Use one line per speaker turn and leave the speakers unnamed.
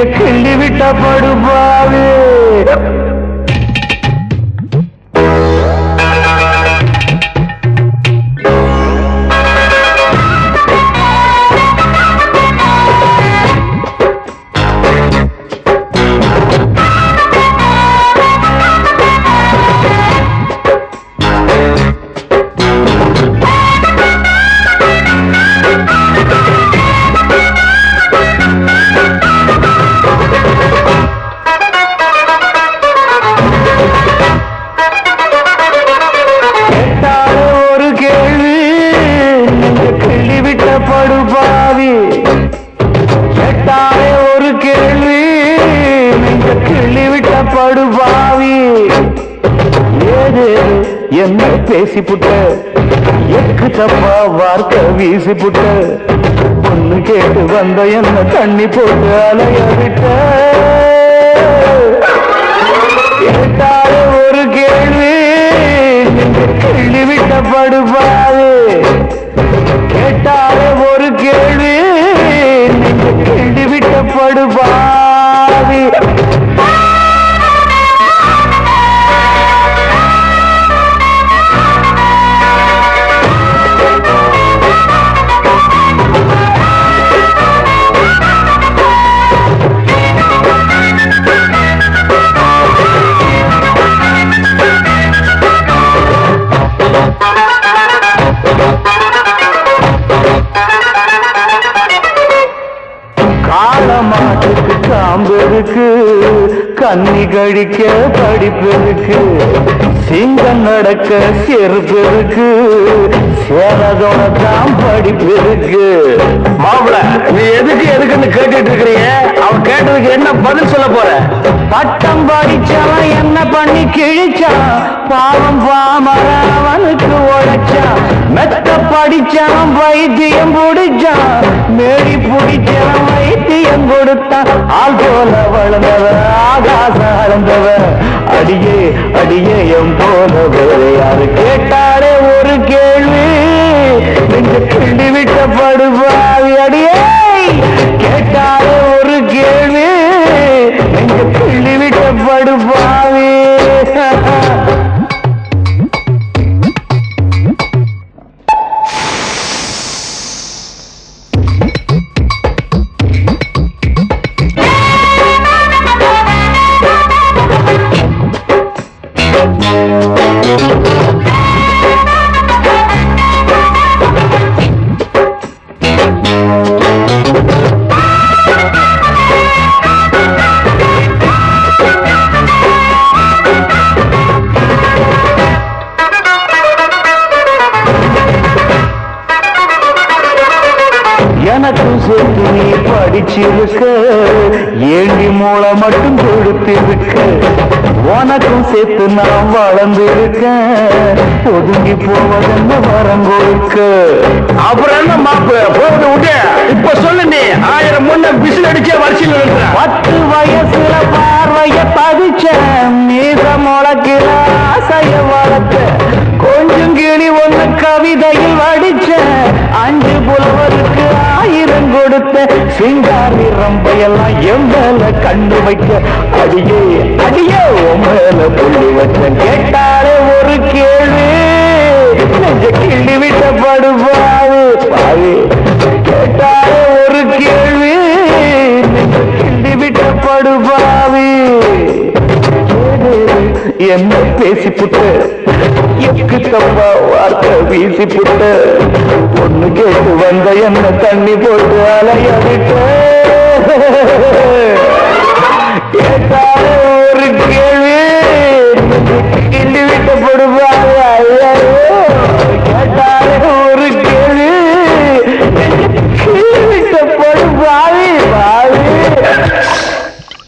கிள்ளி விட்ட படுபாவே என்ன பேசிப்புட்ட எக்கு தப்பா வார்த்தை வீசிப்புட்ட பொண்ணு கேட்டு வந்த என்ன தண்ணி போட்டு அலைய விட்ட கேட்டாலே ஒரு கேள்வி நீங்க கிள்ளி விட்ட படுபாவே கேட்டாலே ஒரு கேள்வி நீங்க கிள்ளி விட்ட படுபாவி காலமாட்டுக்கு காம்பு இருக்கு கன்னி கழிக்க படிப்பு இருக்கு சிங்கம் நடக்க செருப்பு இருக்கு சேனதோட தான் படிப்பு இருக்கு மாப்பிள நீ எதுக்குன்னு கேட்டுட்டு இருக்கிறீங்க அவன் கேட்டதுக்கு என்ன பதில் சொல்ல போற பட்டம் படிச்சவன் என்ன பண்ணி கிழிச்சான் பாவம் பாமரன் அவனுக்கு உழைச்சான் மெத்த படிச்சவன் வைத்தியம் பிடிச்சான் மேடி பிடிச்சவன் வைத்தியம் கொடுத்தான் ஆள் போல வளர்ந்தவன் ஆகாசம் அளந்தவன் அடியே அடியே எம் போல வேற யாரு கேட்டாலே ஒரு கேள்வி நீங்க கிள்ளி விட்ட படுபாவி அடியே கேட்டாலே ஒரு கேள்வி நீங்க கிள்ளி விட்ட படுபாவி எனக்கும் சேர்த்து நீ படிச்சிருக்க ஏண்டி மூளை மட்டும் கொடுத்திருக்க உனக்கும் சேர்த்து நான் வளர்ந்திருக்கேன் ஒதுங்கி போவதென்ன வரம் கொடுக்க அப்புறம் என்ன மாப்பிள்ள போவது விட்டு இப்ப சொல்லு நீ 1000 முன்ன விசில் அடிச்ச வரிசையில் இருக்கிற 10 வயசுல பார்வைய பதிச்ச மீத முளைக்கிற ஆசைய வளர்த்த கொஞ்சம் கிளி ஒண்ணு கவிதையில் வடிச்ச 5 புலவருக்கு 1000 கொடுத்த சிங்காரி ரம்பையெல்லாம் என் மேல கண்ணு வைக்க அடியே அடியே உன் மேல புள்ளி வச்ச கேட்டாலே ஒரு கேள்வி நெஞ்ச கிள்ளி விட்ட படுபாவு பாவி கேட்டாலே ஒரு கேள்வி நெஞ்ச கிள்ளி விட்ட படுபாவி என்ன பேசிப்புட்ட எக்கு தப்பா வார்த்தை வீசிப்புட்ட பொண்ணு கேட்டு வந்த என்ன தண்ணி போட்டு அலைய விட்ட